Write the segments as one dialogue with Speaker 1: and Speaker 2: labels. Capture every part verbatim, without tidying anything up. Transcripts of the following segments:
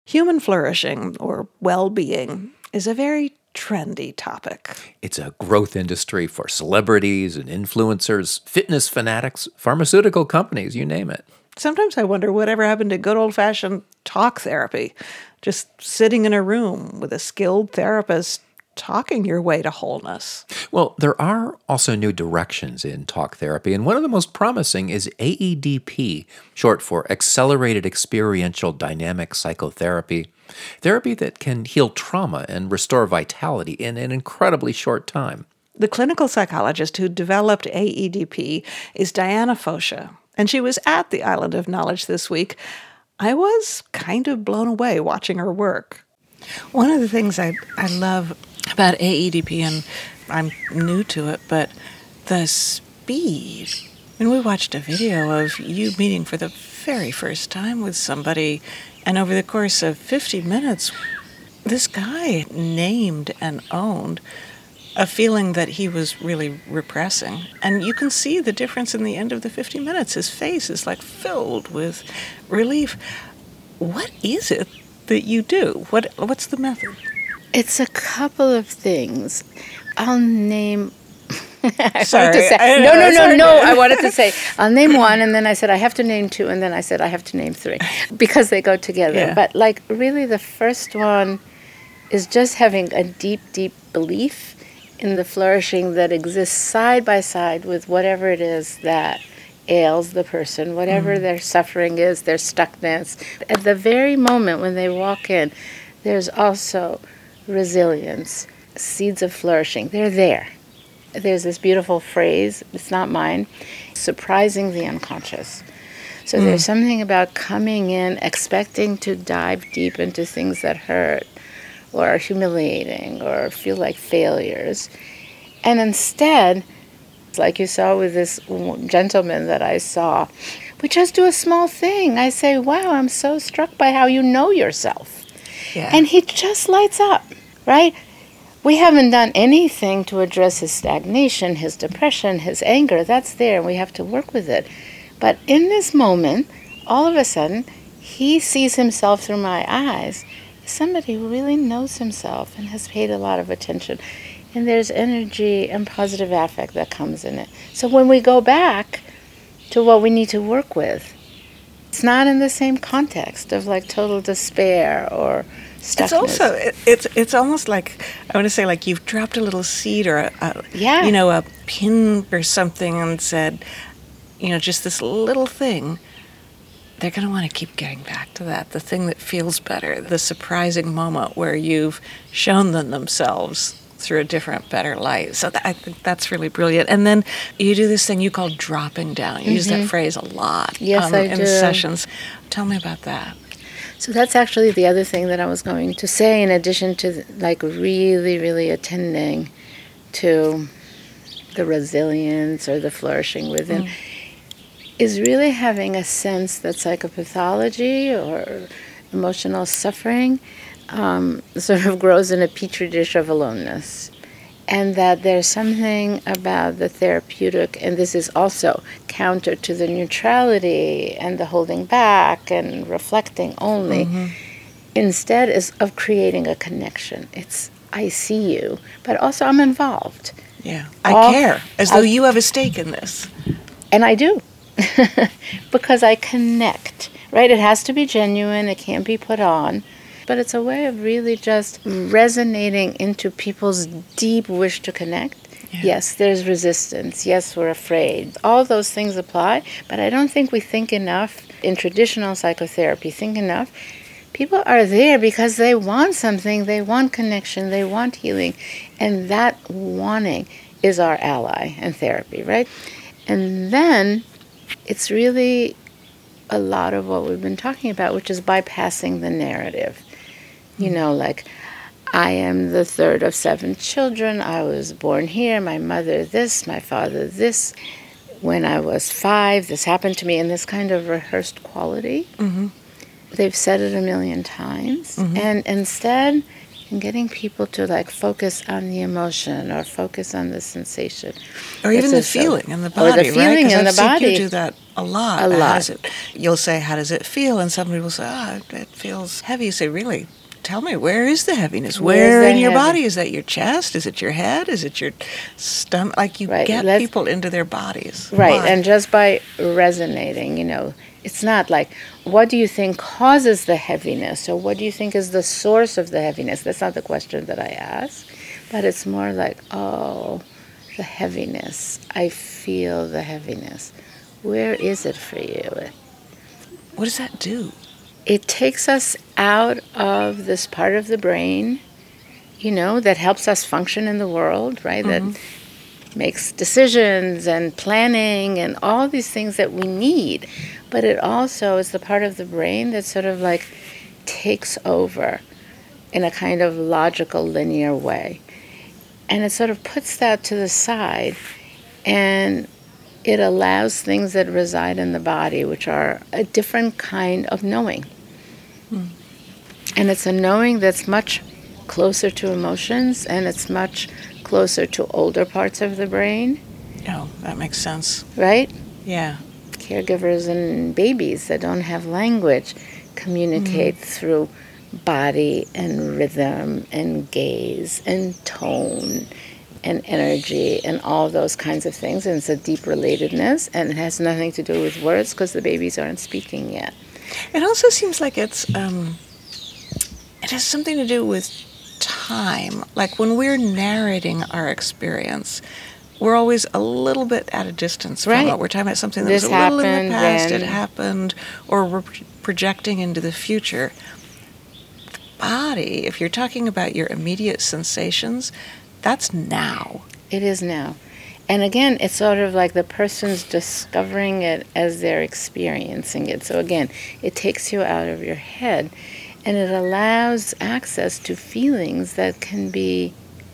Speaker 1: Human flourishing, or well-being, is a very trendy topic.
Speaker 2: It's a growth industry for celebrities and influencers, fitness fanatics, pharmaceutical companies, you name it.
Speaker 1: Sometimes I wonder whatever happened to good old-fashioned talk therapy, just sitting in a room with a skilled therapist talking your way to wholeness.
Speaker 2: Well, there are also new directions in talk therapy, and one of the most promising is A E D P, short for Accelerated Experiential Dynamic Psychotherapy, therapy that can heal trauma and restore vitality in an incredibly short time.
Speaker 1: The clinical psychologist who developed A E D P is Diana Fosha, and she was at the Island of Knowledge this week. I was kind of blown away watching her work. One of the things I, I love about A E D P, and I'm new to it, but the speed. When we watched a video of you meeting for the very first time with somebody, and over the course of fifty minutes, this guy named and owned a feeling that he was really repressing. And you can see the difference in the end of the fifty minutes. His face is like filled with relief. What is it that you do? What What's the method?
Speaker 3: It's a couple of things. I'll name... I
Speaker 1: Sorry.
Speaker 3: wanted to say,
Speaker 1: I,
Speaker 3: no, no, no,
Speaker 1: sorry.
Speaker 3: no. I wanted to say, I'll name one, and then I said I have to name two, and then I said I have to name three, because they go together.
Speaker 1: Yeah.
Speaker 3: But like really the first one is just having a deep, deep belief in the flourishing that exists side by side with whatever it is that ails the person, whatever mm. their suffering is, their stuckness. At the very moment when they walk in, there's also resilience, seeds of flourishing. They're there. There's this beautiful phrase, it's not mine, surprising the unconscious. So mm. there's something about coming in, expecting to dive deep into things that hurt or are humiliating or feel like failures. And instead, like you saw with this gentleman that I saw, we just do a small thing. I say, wow, I'm so struck by how you know yourself.
Speaker 1: Yeah.
Speaker 3: And he just lights up, right? We haven't done anything to address his stagnation, his depression, his anger. That's there, and we have to work with it. But in this moment, all of a sudden, he sees himself through my eyes. Somebody who really knows himself and has paid a lot of attention. And there's energy and positive affect that comes in it. So when we go back to what we need to work with, it's not in the same context of like total despair or stuckness.
Speaker 1: It's also, it, it's it's almost like, I want to say like you've dropped a little seed or a, a
Speaker 3: yeah.
Speaker 1: you know, a pin or something and said, you know, just this little thing. They're going to want to keep getting back to that, the thing that feels better, the surprising moment where you've shown them themselves through a different, better light. So that, I think that's really brilliant. And then you do this thing you call dropping down. You mm-hmm. use that phrase a lot
Speaker 3: yes,
Speaker 1: um,
Speaker 3: I
Speaker 1: in
Speaker 3: do.
Speaker 1: sessions. Tell me about that.
Speaker 3: So that's actually the other thing that I was going to say, in addition to like really, really attending to the resilience or the flourishing within, mm. is really having a sense that psychopathology or emotional suffering um, sort of grows in a petri dish of aloneness. And that there's something about the therapeutic, and this is also counter to the neutrality and the holding back and reflecting only, mm-hmm. instead is of creating a connection. It's, I see you, but also I'm involved.
Speaker 1: Yeah, I
Speaker 3: All,
Speaker 1: care, as though I, you have a stake in this.
Speaker 3: And I do, because I connect, right? It has to be genuine, it can't be put on. But it's a way of really just resonating into people's deep wish to connect. Yeah. Yes, there's resistance. Yes, we're afraid. All those things apply, but I don't think we think enough in traditional psychotherapy, think enough. People are there because they want something, they want connection, they want healing, and that wanting is our ally in therapy, right? And then it's really a lot of what we've been talking about, which is bypassing the narrative. You know, like, I am the third of seven children. I was born here. My mother this, my father this. When I was five, this happened to me, in this kind of rehearsed quality. Mm-hmm. They've said it a million times. Mm-hmm. And instead, in getting people to, like, focus on the emotion or focus on the sensation.
Speaker 1: Or even the feeling in the body,
Speaker 3: Or the feeling
Speaker 1: right?
Speaker 3: in the
Speaker 1: I've seen
Speaker 3: body.
Speaker 1: you do that a lot.
Speaker 3: A
Speaker 1: How
Speaker 3: lot.
Speaker 1: does it, you'll say, how does it feel? And somebody will say, oh, it feels heavy. You say, really? Tell me, where is the heaviness?
Speaker 3: Where's
Speaker 1: Where
Speaker 3: the
Speaker 1: in your
Speaker 3: heavy-
Speaker 1: body? Is that your chest? Is it your head? Is it your stomach? Like you
Speaker 3: Right,
Speaker 1: get
Speaker 3: let's-
Speaker 1: people into their bodies.
Speaker 3: Right,
Speaker 1: Why?
Speaker 3: and just by resonating, you know, it's not like, what do you think causes the heaviness, or what do you think is the source of the heaviness? That's not the question that I ask, but it's more like, oh, the heaviness. I feel the heaviness. Where is it for you?
Speaker 1: What does that do?
Speaker 3: It takes us out of this part of the brain, you know, that helps us function in the world, right?
Speaker 1: Mm-hmm.
Speaker 3: That makes decisions and planning and all these things that we need. But it also is the part of the brain that sort of like takes over in a kind of logical, linear way. And it sort of puts that to the side, and it allows things that reside in the body, which are a different kind of knowing.
Speaker 1: Hmm.
Speaker 3: And it's a knowing that's much closer to emotions, and it's much closer to older parts of the brain,
Speaker 1: Oh, that makes sense.
Speaker 3: right?
Speaker 1: Yeah.
Speaker 3: Caregivers and babies that don't have language communicate through body and rhythm and gaze and tone and energy and all those kinds of things. And it's a deep relatedness, and it has nothing to do with words because the babies aren't speaking yet.
Speaker 1: It also seems like it's, um, it has something to do with time. Like when we're narrating our experience, we're always a little bit at a distance from
Speaker 3: Right.
Speaker 1: it. We're talking about something that
Speaker 3: This
Speaker 1: was a little in
Speaker 3: happened,
Speaker 1: the past,
Speaker 3: then-
Speaker 1: it happened, or we're projecting into the future. The body, if you're talking about your immediate sensations, that's now.
Speaker 3: It is now. And again, it's sort of like the person's discovering it as they're experiencing it. So again, it takes you out of your head, and it allows access to feelings that can be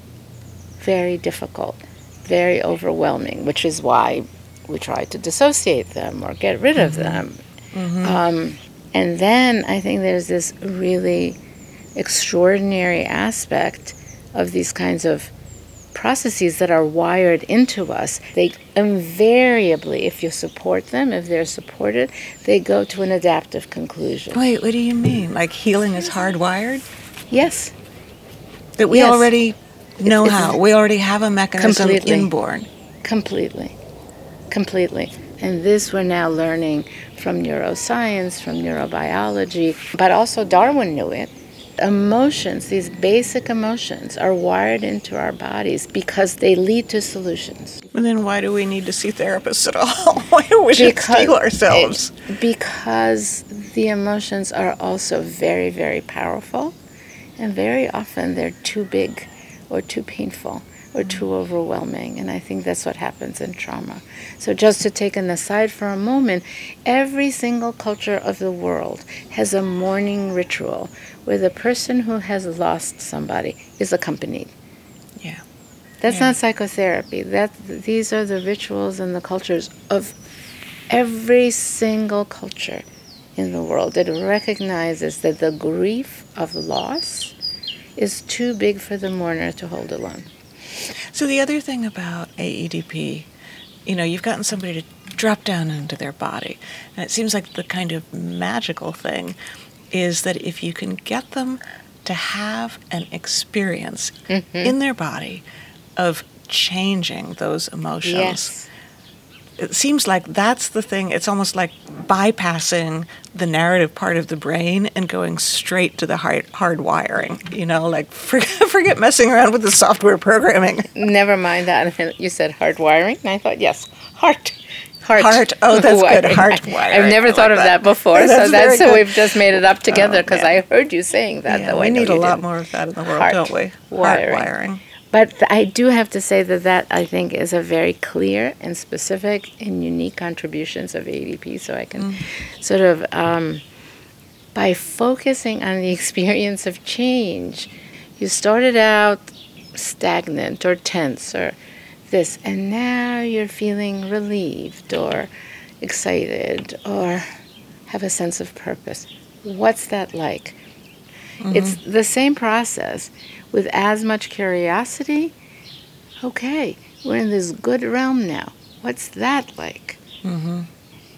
Speaker 3: very difficult, very overwhelming, which is why we try to dissociate them or get rid of them. Um, and then I think there's this really extraordinary aspect of these kinds of processes that are wired into us. They invariably, if you support them, if they're supported, they go to an adaptive conclusion.
Speaker 1: Wait, what do you mean? Like healing is hardwired?
Speaker 3: Yes,
Speaker 1: That we
Speaker 3: Yes.
Speaker 1: already know
Speaker 3: It's-
Speaker 1: how? We already have a mechanism
Speaker 3: Completely.
Speaker 1: inborn.
Speaker 3: completely. Completely. And this we're now learning from neuroscience, from neurobiology, but also Darwin knew it. Emotions, these basic emotions, are wired into our bodies because they lead to solutions.
Speaker 1: And then why do we need to see therapists at all? Why do we should steal ourselves?
Speaker 3: it- because the emotions are also very, very powerful, and very often they're too big or too painful or too overwhelming, and I think that's what happens in trauma. So just to take an aside for a moment, every single culture of the world has a mourning ritual where the person who has lost somebody is accompanied.
Speaker 1: Yeah.
Speaker 3: That's
Speaker 1: Yeah.
Speaker 3: not psychotherapy. That these are the rituals and the cultures of every single culture in the world. It recognizes that the grief of loss is too big for the mourner to hold alone.
Speaker 1: So the other thing about A E D P, you know, you've gotten somebody to drop down into their body, and it seems like the kind of magical thing is that if you can get them to have an experience in their body of changing those emotions,
Speaker 3: Yes.
Speaker 1: it seems like that's the thing. It's almost like bypassing the narrative part of the brain and going straight to the hard, hard wiring. You know, like forget, forget messing around with the software programming.
Speaker 3: Never mind that. You said hard wiring, and I thought, yes, heart. Heart.
Speaker 1: Heart. Oh, that's good.
Speaker 3: wiring.
Speaker 1: Heart
Speaker 3: I-
Speaker 1: wiring.
Speaker 3: I've never
Speaker 1: I
Speaker 3: thought
Speaker 1: like
Speaker 3: of
Speaker 1: that.
Speaker 3: that before,
Speaker 1: That's
Speaker 3: so that's
Speaker 1: very
Speaker 3: so
Speaker 1: good.
Speaker 3: we've just made it up together because
Speaker 1: man.
Speaker 3: I heard you saying that.
Speaker 1: Yeah,
Speaker 3: though
Speaker 1: we
Speaker 3: I know
Speaker 1: need a
Speaker 3: you
Speaker 1: lot
Speaker 3: didn't.
Speaker 1: more of that in the world,
Speaker 3: Heart
Speaker 1: don't we?
Speaker 3: wiring.
Speaker 1: Heart wiring.
Speaker 3: But th- I do have to say that that, I think, is a very clear and specific and unique contributions of A D P. So I can sort of, um, by focusing on the experience of change, you started out stagnant or tense or this, and now you're feeling relieved or excited or have a sense of purpose. What's that like? It's the same process with as much curiosity. Okay, we're in this good realm now. What's that like?
Speaker 1: Mm-hmm.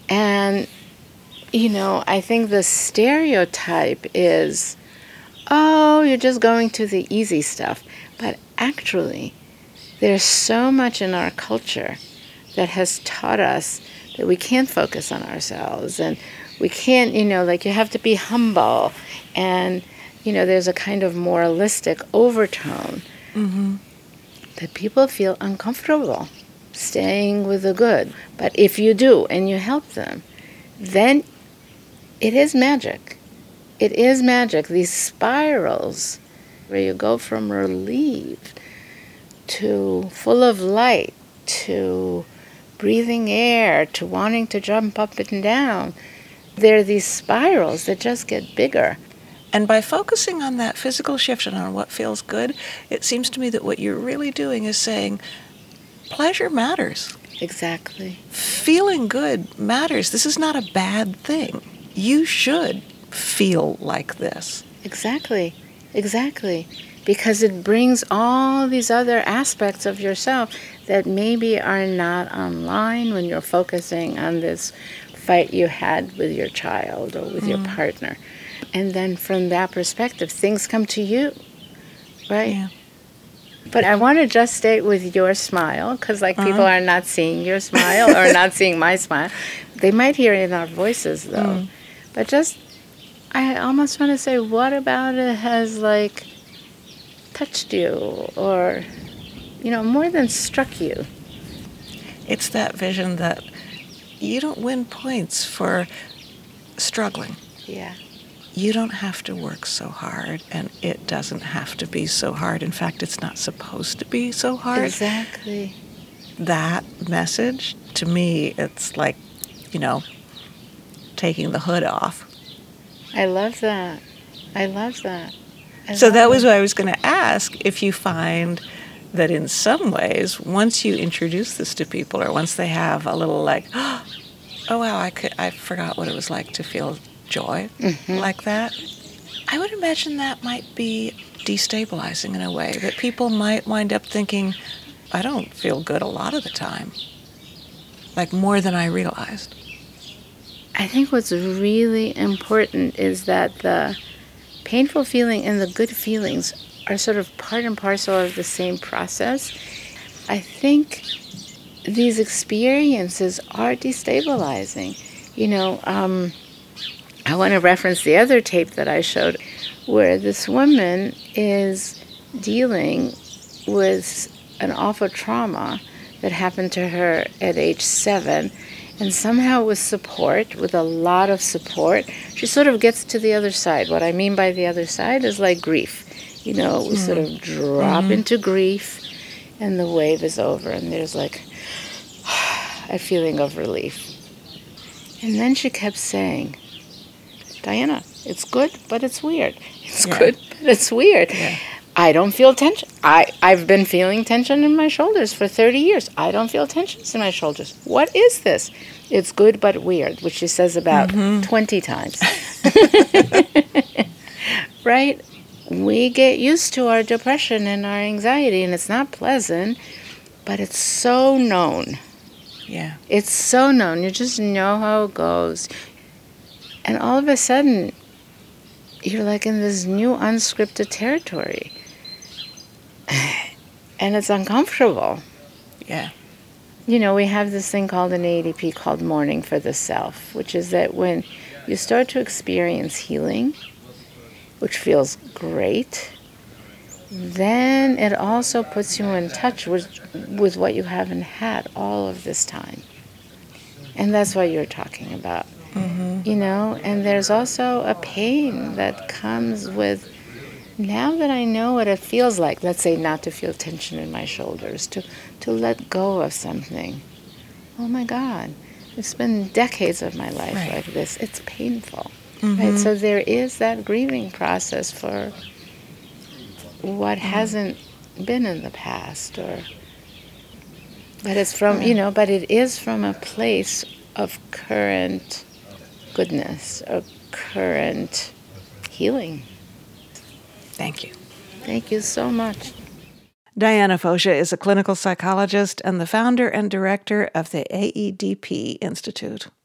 Speaker 3: And, you know, I think the stereotype is, oh, you're just going to the easy stuff. But actually, there's so much in our culture that has taught us that we can't focus on ourselves, and we can't, you know, like you have to be humble, and, you know, there's a kind of moralistic overtone
Speaker 1: Mm-hmm.
Speaker 3: that people feel uncomfortable staying with the good. But if you do and you help them, then it is magic. It is magic. These spirals where you go from relieved to full of light to breathing air to wanting to jump up and down. There are these spirals that just get bigger.
Speaker 1: And by focusing on that physical shift and on what feels good, it seems to me that what you're really doing is saying, pleasure matters.
Speaker 3: Exactly.
Speaker 1: Feeling good matters. This is not a bad thing. You should feel like this.
Speaker 3: Exactly. Exactly. Because it brings all these other aspects of yourself that maybe are not online when you're focusing on this fight you had with your child or with mm. your partner. And then from that perspective, things come to you, right?
Speaker 1: Yeah.
Speaker 3: But I want to just stay with your smile, because like uh-huh. people are not seeing your smile or not seeing my smile. They might hear it in our voices, though. Mm. But just, I almost want to say, what about it has like touched you or, you know, more than struck you?
Speaker 1: It's that vision that you don't win points for struggling.
Speaker 3: Yeah.
Speaker 1: You don't have to work so hard, and it doesn't have to be so hard. In fact, it's not supposed to be so hard.
Speaker 3: Exactly.
Speaker 1: That message, to me, it's like, you know, taking the hood off.
Speaker 3: I love that. I love that. I
Speaker 1: so
Speaker 3: love
Speaker 1: that was
Speaker 3: it.
Speaker 1: what I was going to ask, if you find that in some ways, once you introduce this to people, or once they have a little like, oh, wow, I could, I forgot what it was like to feel joy mm-hmm. like that, I would imagine that might be destabilizing in a way, that people might wind up thinking, I don't feel good a lot of the time, like more than I realized.
Speaker 3: I think what's really important is that the painful feeling and the good feelings are sort of part and parcel of the same process. I think these experiences are destabilizing. You know, um, I want to reference the other tape that I showed where this woman is dealing with an awful trauma that happened to her at age seven. And somehow with support, with a lot of support, she sort of gets to the other side. What I mean by the other side is like grief. You know, we mm-hmm. sort of drop mm-hmm. into grief and the wave is over and there's like a feeling of relief. And then she kept saying, Diana, it's good, but it's weird. It's yeah. good, but it's weird. Yeah. I don't feel tension. I, I've been feeling tension in my shoulders for thirty years. I don't feel tensions in my shoulders. What is this? It's good, but weird, which she says about mm-hmm. twenty times. Right? We get used to our depression and our anxiety, and it's not pleasant, but it's so known.
Speaker 1: Yeah.
Speaker 3: It's so known. You just know how it goes. And all of a sudden, you're like in this new unscripted territory. And it's uncomfortable.
Speaker 1: Yeah.
Speaker 3: You know, we have this thing called an A E D P called mourning for the self, which is that when you start to experience healing, which feels great, then it also puts you in touch with, with what you haven't had all of this time. And that's what you're talking about. Mm-hmm. You know, and there's also a pain that comes with, now that I know what it feels like, let's say not to feel tension in my shoulders, to, to let go of something. Oh my God, it's been decades of my life right. like this. It's painful. Mm-hmm. Right? So there is that grieving process for what mm-hmm. hasn't been in the past, or but it's from, you know, but it is from a place of current goodness or current healing.
Speaker 1: Thank you.
Speaker 3: Thank you so much.
Speaker 1: Diana Fosha is a clinical psychologist and the founder and director of the A E D P Institute.